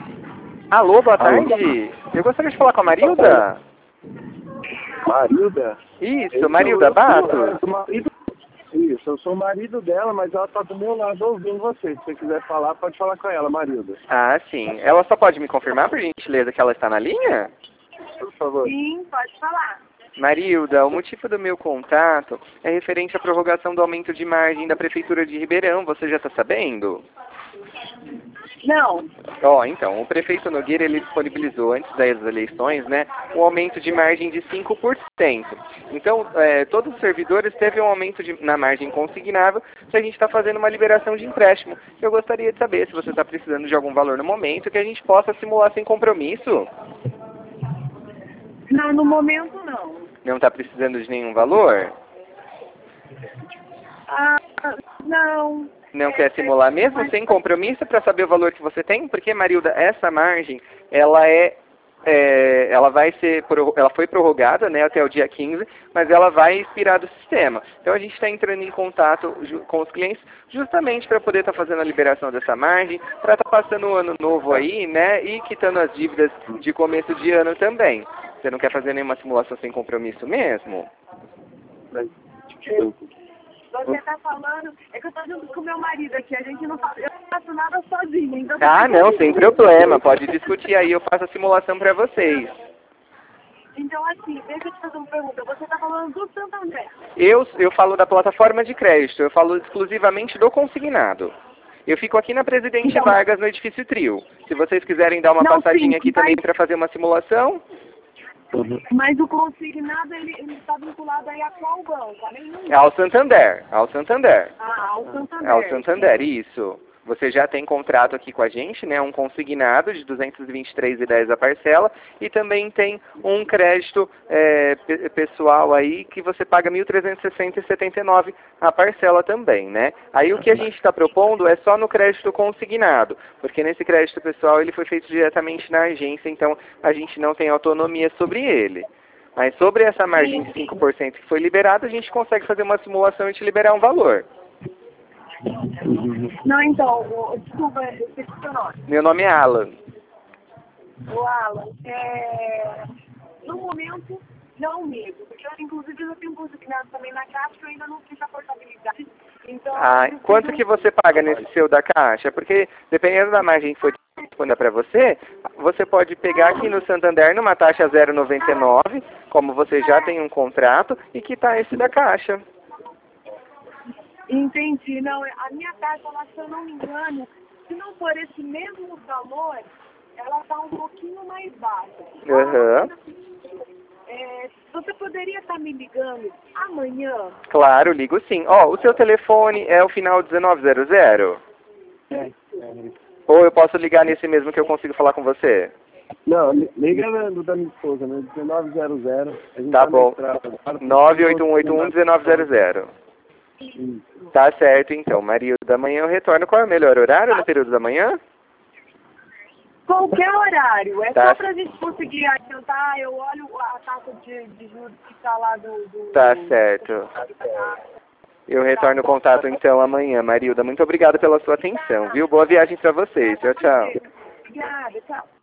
Alô, boa Alô. tarde. Eu gostaria de falar com a Marilda. Marilda? Isso, Marilda Bato. Isso, eu sou o marido dela, mas ela tá do meu lado ouvindo você. Se você quiser falar, pode falar com ela, Marilda. Ah, sim. Ela só pode me confirmar, por gentileza, que ela está na linha? Por favor. Sim, pode falar. Marilda, o motivo do meu contato é referente à prorrogação do aumento de margem da Prefeitura de Ribeirão. Você já está sabendo? Não. Então, o prefeito Nogueira, ele disponibilizou antes das eleições, né, um aumento de margem de 5%. Então, todos os servidores teve um aumento na margem consignável, que a gente está fazendo uma liberação de empréstimo. Eu gostaria de saber se você está precisando de algum valor no momento, que a gente possa simular sem compromisso. Não, no momento não. Não está precisando de nenhum valor? Não. Não quer simular mesmo, sem compromisso, para saber o valor que você tem? Porque, Marilda, essa margem, ela foi prorrogada, né, até o dia 15, mas ela vai expirar do sistema. Então a gente está entrando em contato com os clientes justamente para poder estar fazendo a liberação dessa margem, para estar passando o ano novo aí, né, e quitando as dívidas de começo de ano também. Você não quer fazer nenhuma simulação sem compromisso mesmo? Você está falando, é que eu estou junto com o meu marido aqui, a gente não faz, eu não faço nada sozinha. Então Não, sem problema, pode discutir aí, eu faço a simulação para vocês. Então assim, deixa eu te fazer uma pergunta, você está falando do Santander? Eu falo da plataforma de crédito, eu falo exclusivamente do consignado. Eu fico aqui na Presidente Vargas, no edifício Trio. Se vocês quiserem dar uma passadinha aqui também para fazer uma simulação. Mas o consignado, ele está vinculado aí a qual banco? Ao Santander, ao Santander. Ao Santander. Ao Santander, isso. Você já tem contrato aqui com a gente, né? Um consignado de R$ 223,10 a parcela e também tem um crédito pessoal aí que você paga R$ 1.360,79 a parcela também, né? Aí o que a gente está propondo é só no crédito consignado, porque nesse crédito pessoal ele foi feito diretamente na agência, então a gente não tem autonomia sobre ele. Mas sobre essa margem de 5% que foi liberada, a gente consegue fazer uma simulação e te liberar um valor. Não, então, desculpa, eu sei o seu nome. Meu nome é Alan. O Alan, no momento, não mesmo, porque eu, inclusive, eu tenho um consignado também na Caixa que eu ainda não fiz a portabilidade. Então, quanto que você paga nesse seu da Caixa? Porque dependendo da margem que for disponível para você, você pode pegar aqui no Santander numa taxa 0,99, como você já tem um contrato, e quitar esse da Caixa. Entendi. Não, a minha taxa, se eu não me engano, se não for esse mesmo valor, ela está um pouquinho mais baixa. Você poderia estar me ligando amanhã? Claro, ligo sim. O seu telefone é o final 1900? Ou eu posso ligar nesse mesmo que eu consigo falar com você? Não, liga no da minha esposa, né? 1900. Tá bom. 981811900. Tá certo, então. Marilda, amanhã eu retorno. Qual é o melhor horário no período da manhã? Qualquer horário. Só pra gente conseguir adiantar. Eu olho a taxa de juros que está lá do... Tá certo. Eu retorno o contato, então, amanhã, Marilda. Muito obrigado pela sua atenção, viu? Boa viagem pra vocês. Tchau, tchau. Obrigada, tchau.